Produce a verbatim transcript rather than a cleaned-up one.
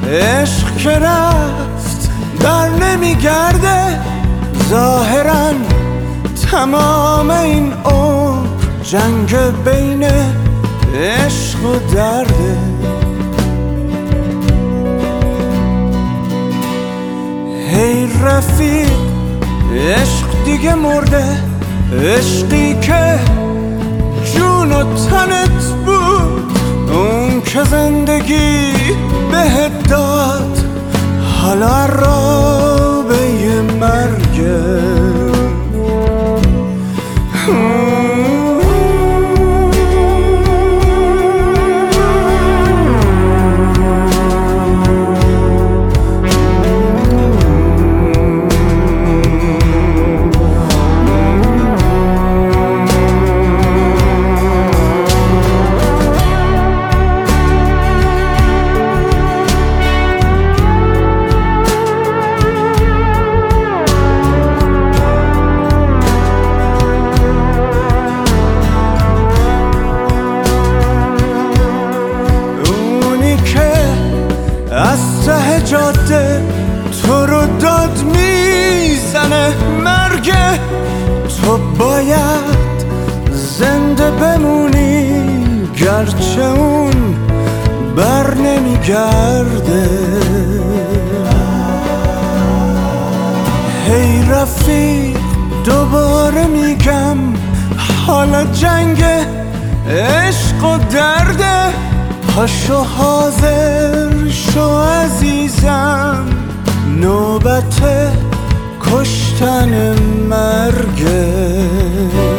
عشق که رفت بر نمیگرده، ظاهراً تمام این عمر جنگ بین عشق و درده. هی رفیق عشق دیگه مرده، عشقی که جون و تنت بود، اون که زندگی بهت داد، حالا رابه مرگه. از ته جاده تو رو داد میزنه مرگ، تو باید زنده بمونی گرچه اون بر نمیگرده. هی رفیق دوباره میگم، حالا جنگ عشق و درده، پاشو حاضر شو عزیزم، نوبت کشتن مرگه.